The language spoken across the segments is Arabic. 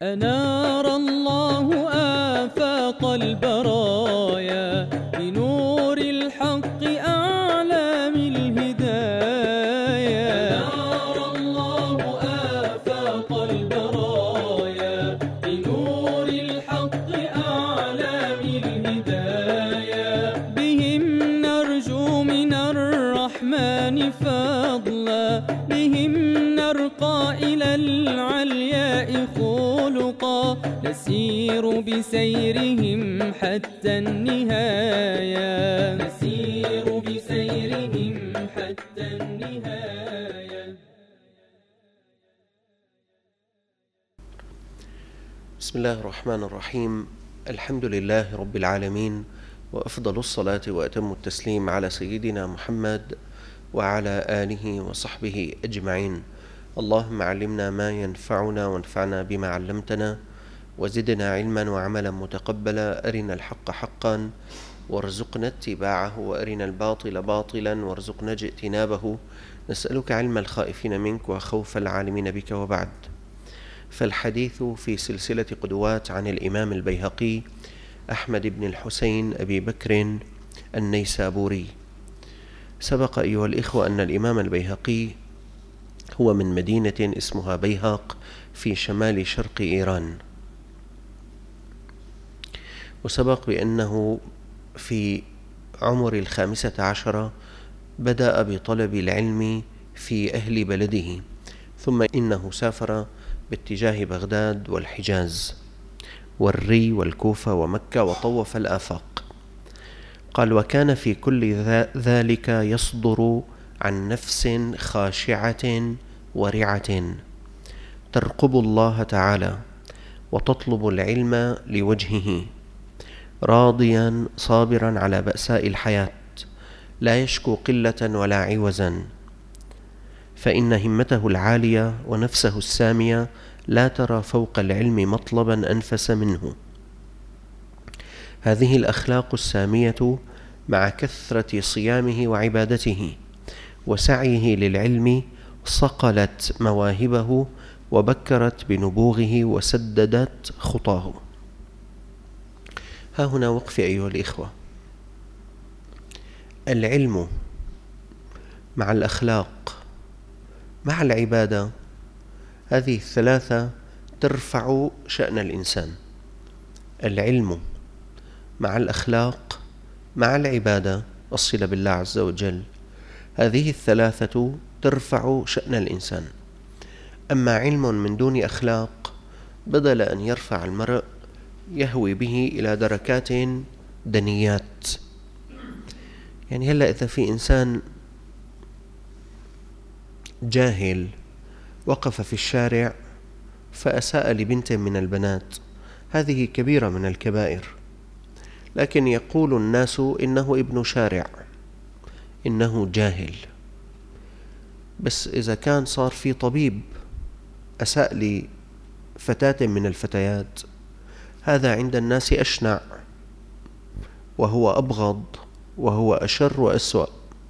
أنار الله آفاق البرايا بنور الحق أعلام الهدايا. أنار الله آفاق البرايا بنور الحق أعلام الهدايا. بهم نرجو من الرحمن فضلا، بهم نرقى إلى العلياء خلقا، نسير بسيرهم حتى النهاية، نسير بسيرهم حتى النهاية. بسم الله الرحمن الرحيم. الحمد لله رب العالمين، وأفضل الصلاة وأتم التسليم على سيدنا محمد وعلى آله وصحبه أجمعين. اللهم علمنا ما ينفعنا وانفعنا بما علمتنا، وزدنا علما وعملا متقبلا. أرنا الحق حقا وارزقنا اتباعه، وأرنا الباطل باطلا وارزقنا اجتنابه. نسألك علم الخائفين منك وخوف العالمين بك. وبعد، فالحديث في سلسلة قدوات عن الإمام البيهقي أحمد بن الحسين أبي بكر النيسابوري. سبق أيها الإخوة أن الإمام البيهقي هو من مدينة اسمها بيهق في شمال شرق إيران، وسبق بأنه في عمر 15 بدأ بطلب العلم في أهل بلده، ثم إنه سافر باتجاه بغداد والحجاز والري والكوفة ومكة، وطوف الآفاق. قال: وكان في كل ذلك يصدر عن نفس خاشعة ورعة ترقب الله تعالى وتطلب العلم لوجهه، راضيا صابرا على بأساء الحياة، لا يشكو قلة ولا عوزا، فإن همته العالية ونفسه السامية لا ترى فوق العلم مطلبا أنفس منه. هذه الأخلاق السامية مع كثرة صيامه وعبادته وسعيه للعلم صقلت مواهبه وبكرت بنبوغه وسددت خطاه. ها هنا وقف أيها الإخوة. العلم مع الأخلاق مع العبادة، هذه الثلاثة ترفع شأن الإنسان. العلم مع الأخلاق مع العبادة، الصلة بالله عز وجل، هذه الثلاثة ترفع شأن الإنسان. أما علم من دون أخلاق، بدل أن يرفع المرء يهوي به إلى دركات دنيات. يعني هلأ إذا في إنسان جاهل وقف في الشارع فأساء لبنت من البنات، هذه كبيرة من الكبائر، لكن يقول الناس إنه ابن شارع، إنه جاهل. بس إذا كان صار في طبيب أساء لفتاة من الفتيات، هذا عند الناس أشنع، وهو أبغض، وهو أشر وأسوأ.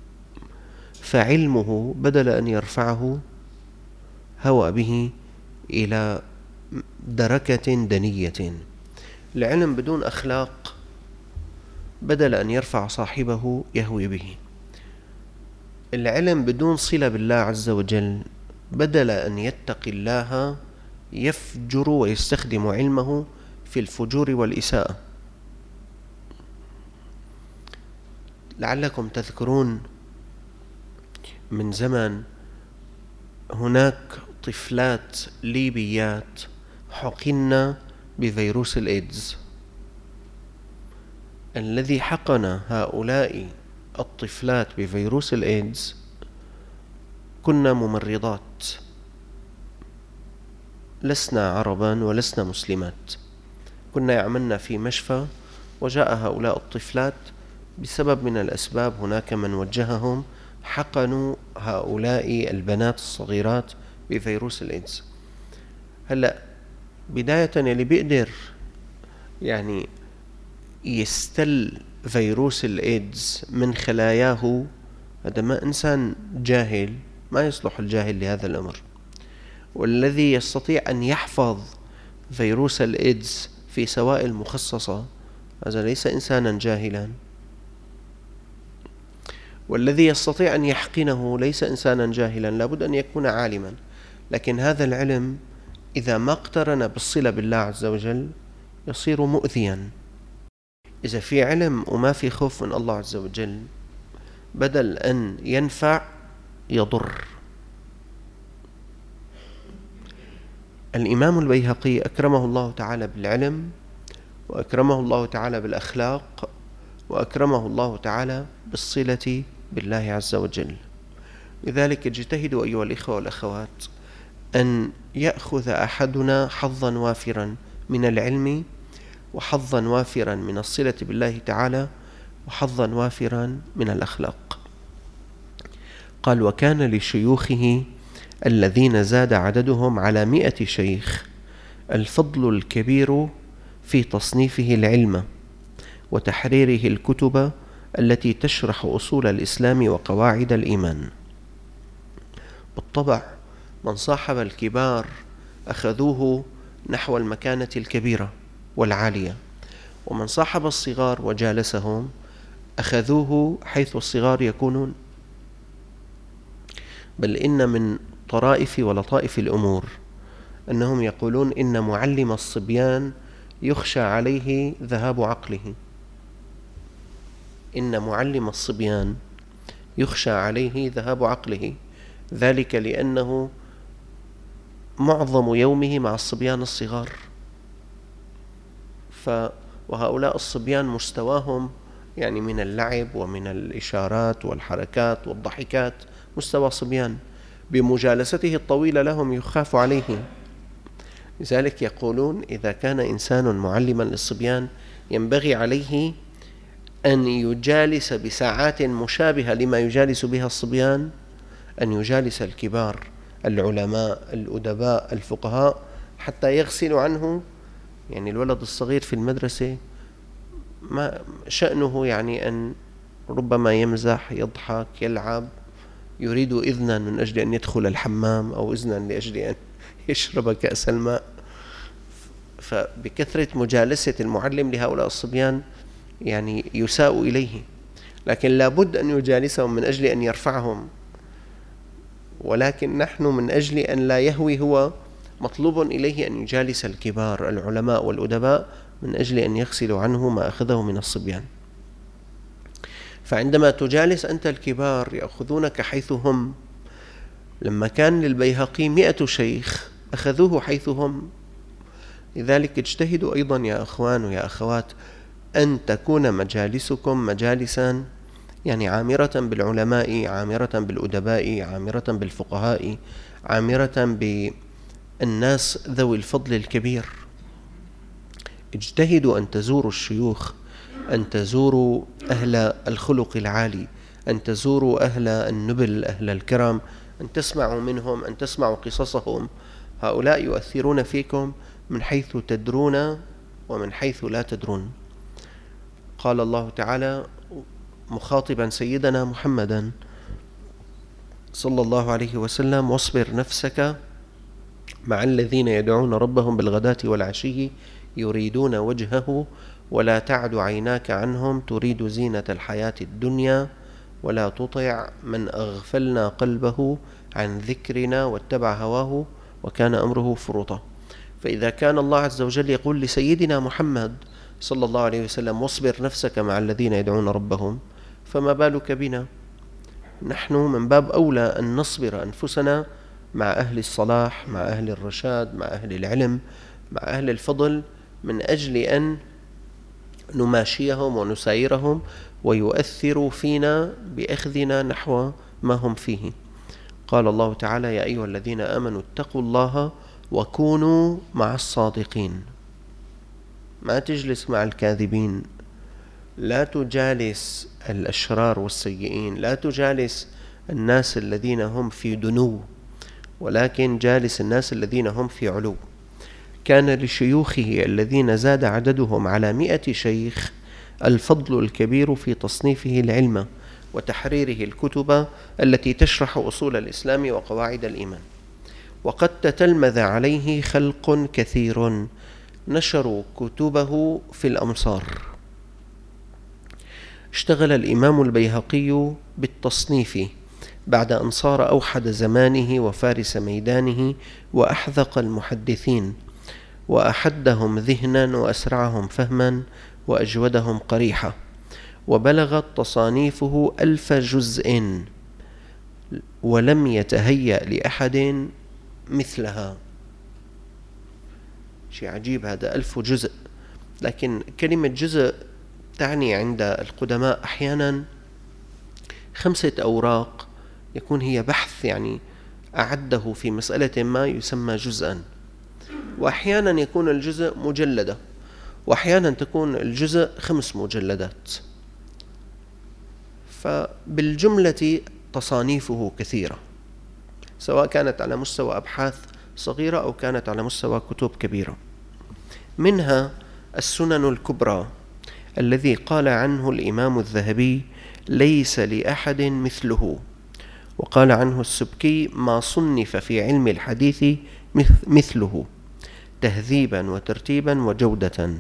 فعلمه بدل أن يرفعه هوى به إلى دركة دنية. العلم بدون أخلاق بدل أن يرفع صاحبه يهوي به. العلم بدون صلة بالله عز وجل بدل أن يتقي الله يفجر ويستخدم علمه في الفجور والإساءة. لعلكم تذكرون من زمن هناك طفلات ليبيات حقن بفيروس الإيدز. الذي حقن هؤلاء الطفلات بفيروس الإيدز كنا ممرضات، لسنا عربا ولسنا مسلمات، كنا يعملنا في مشفى، وجاء هؤلاء الطفلات بسبب من الأسباب، هناك من وجههم، حقنوا هؤلاء البنات الصغيرات بفيروس الإيدز. هلأ بداية اللي بيقدر يعني يستل فيروس الإيدز من خلاياه، هذا ما إنسان جاهل، ما يصلح الجاهل لهذا الأمر. والذي يستطيع أن يحفظ فيروس الإيدز في سوائل مخصصة، هذا ليس إنسانا جاهلا. والذي يستطيع أن يحقنه ليس إنسانا جاهلا، لابد أن يكون عالما. لكن هذا العلم إذا ما اقترن بالصلة بالله عز وجل يصير مؤذيا. إذا في علم وما في خوف من الله عز وجل، بدل أن ينفع يضر. الإمام البيهقي أكرمه الله تعالى بالعلم، وأكرمه الله تعالى بالأخلاق، وأكرمه الله تعالى بالصلة بالله عز وجل. لذلك اجتهدوا أيها الإخوة والأخوات أن يأخذ أحدنا حظا وافرا من العلم، وحظا وافرا من الصلة بالله تعالى، وحظا وافرا من الأخلاق. قال: وكان لشيوخه الذين زاد عددهم على 100 شيخ الفضل الكبير في تصنيفه العلم وتحريره الكتب التي تشرح أصول الإسلام وقواعد الإيمان. بالطبع من صاحب الكبار أخذوه نحو المكانة الكبيرة والعالية، ومن صاحب الصغار وجالسهم أخذوه حيث الصغار يكونون. بل إن من طرائف ولطائف الأمور أنهم يقولون إن معلم الصبيان يخشى عليه ذهاب عقله. إن معلم الصبيان يخشى عليه ذهاب عقله، ذلك لأنه معظم يومه مع الصبيان الصغار، وهؤلاء الصبيان مستواهم يعني من اللعب ومن الإشارات والحركات والضحكات مستوى صبيان، بمجالسته الطويلة لهم يخاف عليه. لذلك يقولون إذا كان إنسان معلما للصبيان ينبغي عليه أن يجالس بساعات مشابهة لما يجالس بها الصبيان، أن يجالس الكبار العلماء الأدباء الفقهاء حتى يغسل عنه. يعني الولد الصغير في المدرسة ما شأنه يعني أن ربما يمزح يضحك يلعب، يريد إذنا من أجل أن يدخل الحمام، أو إذنا لأجل أن يشرب كأس الماء. فبكثرة مجالسة المعلم لهؤلاء الصبيان يعني يساء إليه، لكن لابد أن يجالسهم من أجل أن يرفعهم. ولكن نحن من أجل أن لا يهوي هو مطلوب إليه أن يجالس الكبار العلماء والأدباء من أجل أن يغسلوا عنه ما أخذه من الصبيان. فعندما تجالس أنت الكبار يأخذونك حيث هم. لما كان للبيهقي 100 شيخ أخذوه حيث هم. لذلك اجتهدوا أيضا يا أخوان ويا أخوات أن تكون مجالسكم مجالسا يعني عامرة بالعلماء، عامرة بالأدباء، عامرة بالفقهاء، عامرة بالناس ذوي الفضل الكبير. اجتهدوا أن تزوروا الشيوخ، أن تزوروا أهل الخلق العالي، أن تزوروا أهل النبل أهل الكرم، أن تسمعوا منهم، أن تسمعوا قصصهم. هؤلاء يؤثرون فيكم من حيث تدرون ومن حيث لا تدرون. قال الله تعالى مخاطبا سيدنا محمدا صلى الله عليه وسلم: واصبر نفسك مع الذين يدعون ربهم بالغداة والعشي يريدون وجهه ولا تعد عيناك عنهم تريد زينة الحياة الدنيا ولا تطع من أغفلنا قلبه عن ذكرنا واتبع هواه وكان أمره فرطا. فإذا كان الله عز وجل يقول لسيدنا محمد صلى الله عليه وسلم: واصبر نفسك مع الذين يدعون ربهم، فما بالك بنا؟ نحن من باب أولى أن نصبر أنفسنا مع أهل الصلاح، مع أهل الرشاد، مع أهل العلم، مع أهل الفضل، من أجل أن نماشيهم ونسايرهم ويؤثروا فينا بأخذنا نحو ما هم فيه. قال الله تعالى: يا أيها الذين آمنوا اتقوا الله وكونوا مع الصادقين. ما تجلس مع الكاذبين، لا تجالس الأشرار والسيئين، لا تجالس الناس الذين هم في دنو، ولكن جالس الناس الذين هم في علو. كان لشيوخه الذين زاد عددهم على 100 شيخ الفضل الكبير في تصنيفه العلم وتحريره الكتب التي تشرح أصول الإسلام وقواعد الإيمان. وقد تتلمذ عليه خلق كثير نشروا كتبه في الأمصار. اشتغل الإمام البيهقي بالتصنيف بعد أن صار أوحد زمانه وفارس ميدانه وأحذق المحدثين وأحدهم ذهنا وأسرعهم فهما وأجودهم قريحة، وبلغت تصانيفه 1000 جزء ولم يتهيأ لأحد مثلها. شيء عجيب هذا، 1000 جزء. لكن كلمة جزء تعني عند القدماء أحيانا 5 أوراق يكون هي بحث، يعني أعده في مسألة ما يسمى جزءا، وأحيانا يكون الجزء مجلدة، وأحيانا تكون الجزء 5 مجلدات. فبالجملة تصانيفه كثيرة، سواء كانت على مستوى أبحاث صغيرة أو كانت على مستوى كتب كبيرة. منها السنن الكبرى الذي قال عنه الإمام الذهبي ليس لأحد مثله، وقال عنه السبكي ما صنف في علم الحديث مثله تهذيبا وترتيبا وجودة.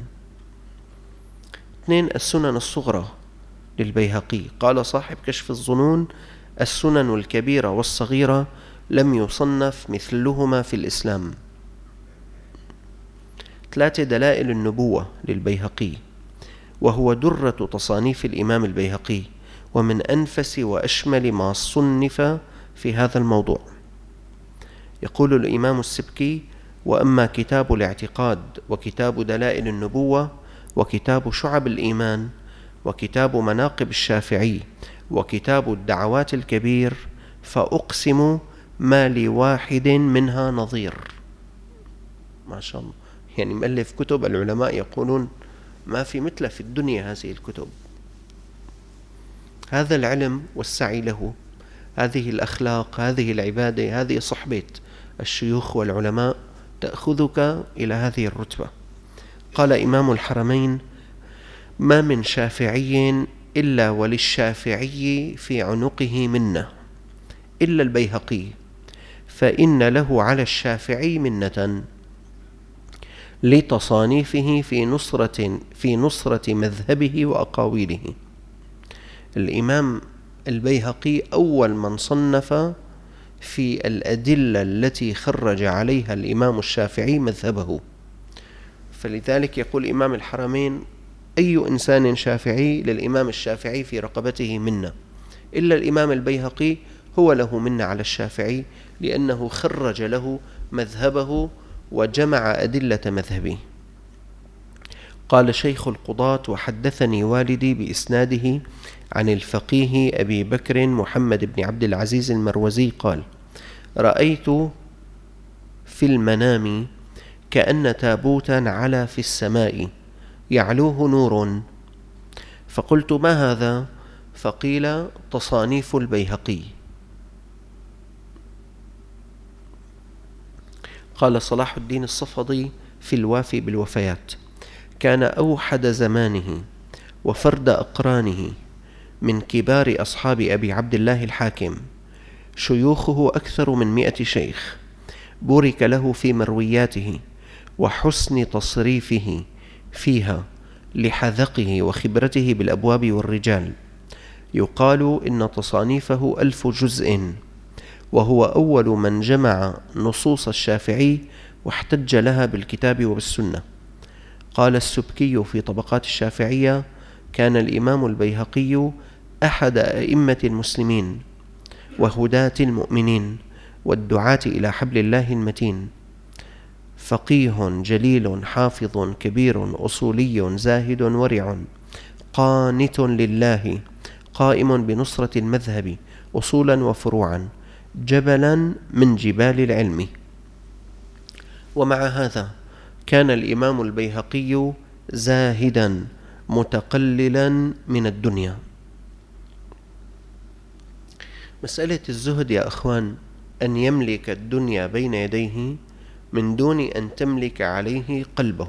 2 السنن الصغرى للبيهقي، قال صاحب كشف الظنون السنن الكبيرة والصغيرة لم يصنف مثلهما في الإسلام. 3 دلائل النبوة للبيهقي، وهو درة تصانيف الإمام البيهقي ومن أنفس وأشمل ما صنف في هذا الموضوع. يقول الإمام السبكي: وأما كتاب الاعتقاد وكتاب دلائل النبوة وكتاب شعب الإيمان وكتاب مناقب الشافعي وكتاب الدعوات الكبير فأقسم ما لواحد منها نظير. ما شاء الله، يعني مؤلف كتب العلماء يقولون ما في مثله في الدنيا هذه الكتب. هذا العلم والسعي له، هذه الأخلاق، هذه العبادة، هذه صحبة الشيوخ والعلماء تأخذك إلى هذه الرتبة. قال إمام الحرمين: ما من شافعي إلا وللشافعي في عنقه منة إلا البيهقي، فإن له على الشافعي منة لتصانيفه في نصرة مذهبه وأقاويله. الإمام البيهقي أول من صنف في الأدلة التي خرج عليها الإمام الشافعي مذهبه، فلذلك يقول إمام الحرمين: أي إنسان شافعي للإمام الشافعي في رقبته منة، إلا الإمام البيهقي هو له منة على الشافعي، لأنه خرج له مذهبه وجمع أدلة مذهبه. قال شيخ القضاة: وحدثني والدي بإسناده عن الفقيه أبي بكر محمد بن عبد العزيز المروزي قال: رأيت في المنام كأن تابوتا علا في السماء يعلوه نور، فقلت: ما هذا؟ فقيل: تصانيف البيهقي. قال صلاح الدين الصفدي في الوافي بالوفيات: كان أوحد زمانه وفرد أقرانه من كبار أصحاب أبي عبد الله الحاكم، شيوخه أكثر من 100 شيخ، بورك له في مروياته وحسن تصريفه فيها لحذقه وخبرته بالأبواب والرجال. يقال إن تصانيفه 1000 جزء، وهو أول من جمع نصوص الشافعي واحتج لها بالكتاب وبالسنة. قال السبكي في طبقات الشافعية: كان الإمام البيهقي أحد أئمة المسلمين وهداة المؤمنين والدعاة إلى حبل الله المتين، فقيه جليل حافظ كبير أصولي زاهد ورع، قانت لله قائم بنصرة المذهب أصولا وفروعا، جبلا من جبال العلم. ومع هذا كان الإمام البيهقي زاهدا متقللا من الدنيا. مسألة الزهد يا أخوان أن يملك الدنيا بين يديه من دون أن تملك عليه قلبه،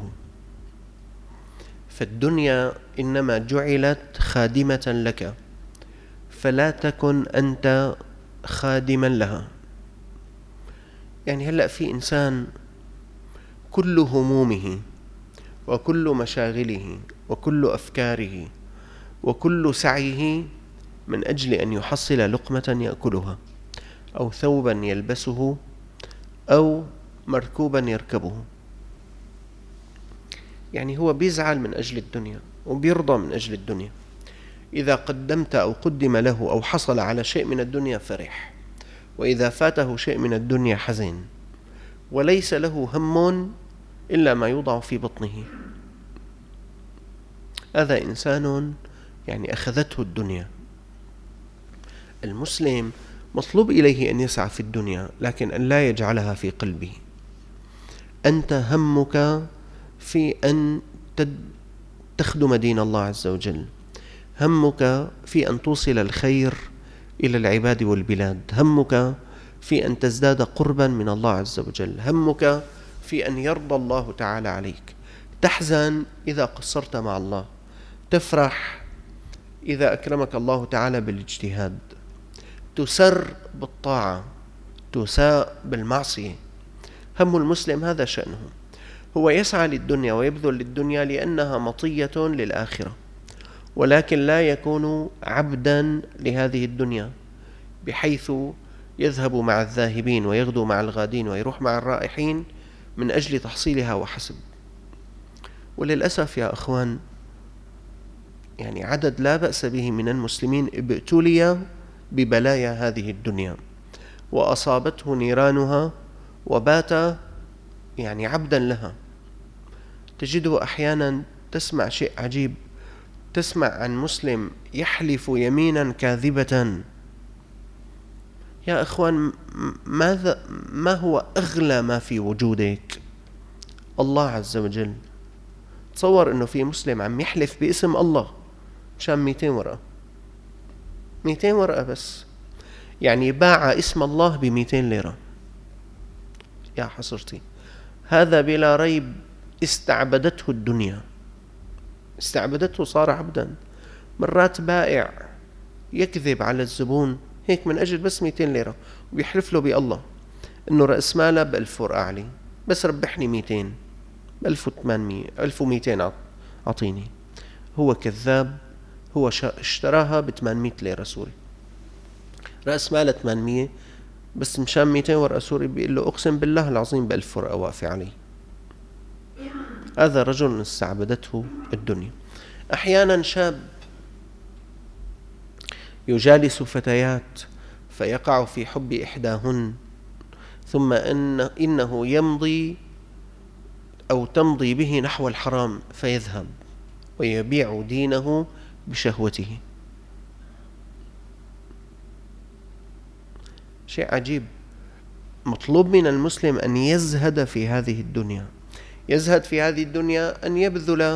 فالدنيا إنما جعلت خادمة لك، فلا تكن أنت خادما لها. يعني هلأ في إنسان كل همومه وكل مشاغله وكل أفكاره وكل سعيه من أجل أن يحصل لقمة يأكلها أو ثوبا يلبسه أو مركوبا يركبه. يعني هو بيزعل من أجل الدنيا وبيرضى من أجل الدنيا. إذا قدمت أو قدم له أو حصل على شيء من الدنيا فرح، وإذا فاته شيء من الدنيا حزن، وليس له هم إلا ما يوضع في بطنه. هذا إنسان يعني أخذته الدنيا. المسلم مطلوب إليه أن يسعى في الدنيا، لكن أن لا يجعلها في قلبه. أنت همك في أن تخدم دين الله عز وجل، همك في أن توصل الخير إلى العباد والبلاد، همك في أن تزداد قربا من الله عز وجل، همك في أن يرضى الله تعالى عليك. تحزن إذا قصرت مع الله، تفرح إذا أكرمك الله تعالى بالاجتهاد، تسر بالطاعة، تساء بالمعصية. هم المسلم هذا شأنه، هو يسعى للدنيا ويبذل للدنيا لأنها مطية للآخرة، ولكن لا يكون عبدا لهذه الدنيا بحيث يذهب مع الذاهبين ويغدو مع الغادين ويروح مع الرائحين من أجل تحصيلها وحسب. وللأسف يا أخوان، يعني عدد لا بأس به من المسلمين ابتلي ببلايا هذه الدنيا وأصابته نيرانها وبات يعني عبدا لها. تجده أحيانا تسمع شيء عجيب، تسمع عن مسلم يحلف يمينا كاذبة. يا أخوان، ما هو أغلى ما في وجودك؟ الله عز وجل. تصور أنه في مسلم عم يحلف باسم الله عشان 200 ورقة، 200 ورقة بس، يعني باع اسم الله ب200 ليرة. يا حسرتي، هذا بلا ريب استعبدته الدنيا، استعبدته، صار عبدا. مرات بائع يكذب على الزبون هيك من أجل بس 200 ليرة، ويحلف له بالله إنه رأس ماله ب1000 ورقة عليه، بس ربحني 200، 1800، 1200 أعطيني. هو كذاب، هو اشتراها ب800 ليرة سوري، رأس ماله 800، بس مشان 200 ورقة سوري بيقول له أقسم بالله العظيم ب1000 ورقة واقفة عليه. هذا رجل استعبدته الدنيا. أحيانا شاب يجالس فتيات فيقع في حب إحداهن، ثم إنه يمضي أو تمضي به نحو الحرام فيذهب ويبيع دينه بشهوته. شيء عجيب. مطلوب من المسلم أن يزهد في هذه الدنيا، يزهد في هذه الدنيا، أن يبذل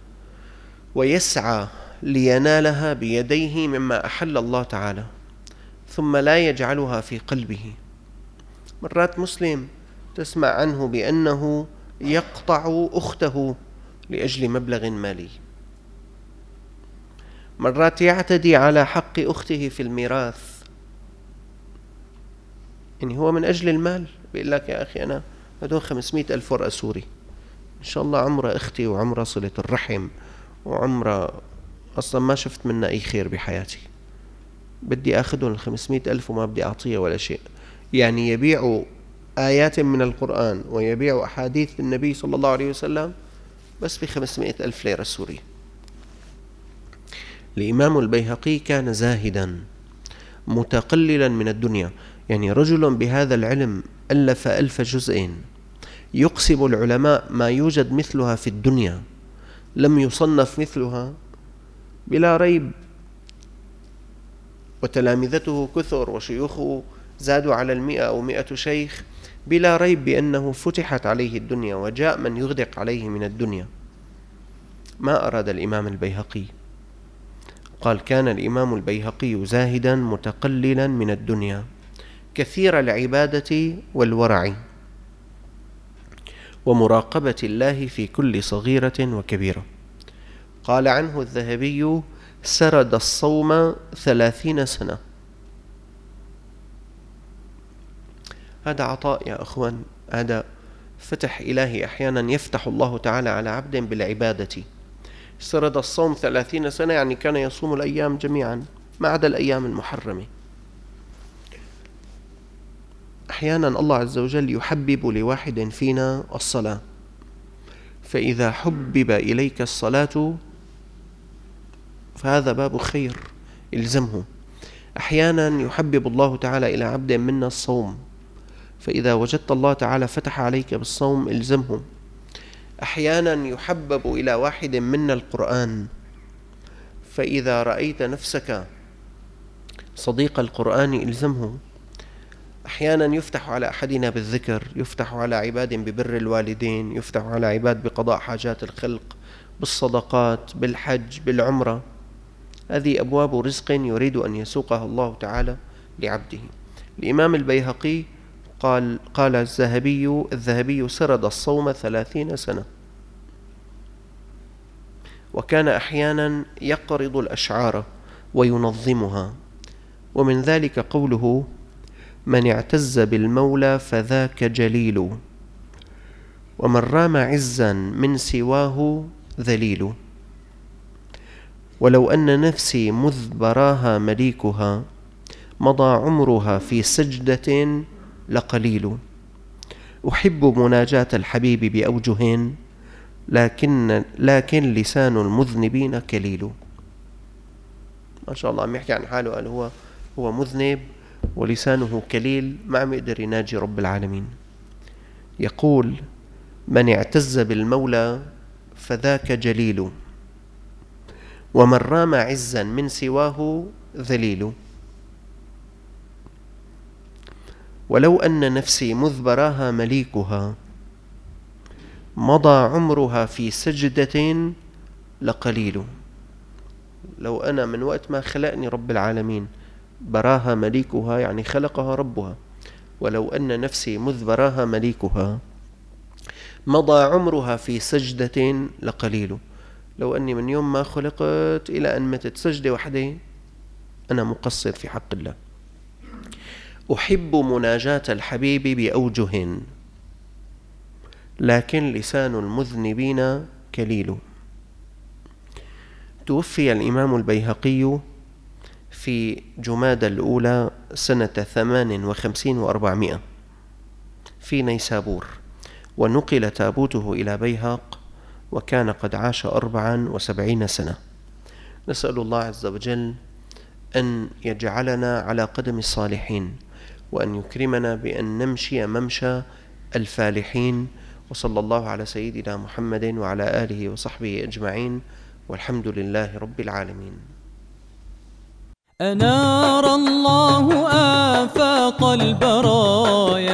ويسعى لينالها بيديه مما أحل الله تعالى، ثم لا يجعلها في قلبه. مرات مسلم تسمع عنه بأنه يقطع أخته لأجل مبلغ مالي، مرات يعتدي على حق أخته في الميراث، يعني هو من أجل المال. بيقول لك يا أخي أنا هدول 500,000 ورقة سوري، إن شاء الله عمره أختي وعمره صلة الرحم وعمره أصلا ما شفت منها أي خير بحياتي، بدي أخذهم 500,000 وما بدي أعطيه ولا شيء. يعني يبيع آيات من القرآن ويبيع أحاديث النبي صلى الله عليه وسلم بس ب500,000 ليرة سوري. الإمام البيهقي كان زاهدا متقللا من الدنيا، يعني رجل بهذا العلم ألف 1000 جزء، يقسم العلماء ما يوجد مثلها في الدنيا، لم يصنف مثلها بلا ريب، وتلامذته كثر وشيوخه زادوا على 100 أو 100 شيخ، بلا ريب بأنه فتحت عليه الدنيا وجاء من يغدق عليه من الدنيا. ما أراد الإمام البيهقي؟ قال كان الإمام البيهقي زاهدا متقللا من الدنيا كثير العبادة والورع ومراقبة الله في كل صغيرة وكبيرة. قال عنه الذهبي سرد الصوم 30 سنة. هذا عطاء يا أخوان، هذا فتح إلهي أحيانا يفتح الله تعالى على عبد بالعبادة. سرد الصوم 30 سنة، يعني كان يصوم الأيام جميعا ما عدا الأيام المحرمة. أحيانا الله عز وجل يحبب لواحد فينا الصلاة، فإذا حبب إليك الصلاة فهذا باب خير، إلزمه. أحيانا يحبب الله تعالى إلى عبد منا الصوم، فإذا وجدت الله تعالى فتح عليك بالصوم إلزمه. أحيانا يحبب إلى واحد منا القرآن، فإذا رأيت نفسك صديق القرآن إلزمه. أحيانا يفتح على أحدنا بالذكر، يفتح على عباد ببر الوالدين، يفتح على عباد بقضاء حاجات الخلق، بالصدقات، بالحج، بالعمرة. هذه أبواب رزق يريد أن يسوقها الله تعالى لعبده. الإمام البيهقي قال الذهبي سرد الصوم 30 سنة، وكان أحيانا يقرض الأشعار وينظمها، ومن ذلك قوله: من اعتز بالمولى فذاك جليل، ومن رام عزا من سواه ذليل، ولو أن نفسي مذ براها مليكها مضى عمرها في سجدة لقليل، أحب مناجاة الحبيب بأوجه لكن لسان المذنبين كليل. ما شاء الله عم يحكي عن حاله، قال هو مذنب ولسانه كليل، ما عم يقدر يناجي رب العالمين. يقول: من اعتز بالمولى فذاك جليل، ومن رام عزا من سواه ذليل، ولو أن نفسي مذ براها مليكها مضى عمرها في سجدة لقليل. لو أنا من وقت ما خلقني رب العالمين، براها مليكها يعني خلقها ربها، ولو أن نفسي مذ براها مليكها مضى عمرها في سجدة لقليل. لو أني من يوم ما خلقت إلى أن متت سجدة واحدة أنا مقصر في حق الله. أحب مناجاة الحبيب بأوجه لكن لسان المذنبين كليل. توفي الإمام البيهقي في جمادى الأولى سنة 58 و400 في نيسابور، ونقل تابوته إلى بيهق، وكان قد عاش 74 سنة. نسأل الله عز وجل أن يجعلنا على قدم الصالحين، وأن يكرمنا بأن نمشي ممشى الفالحين. وصلى الله على سيدنا محمد وعلى آله وصحبه أجمعين، والحمد لله رب العالمين. أنار الله آفاق البرايا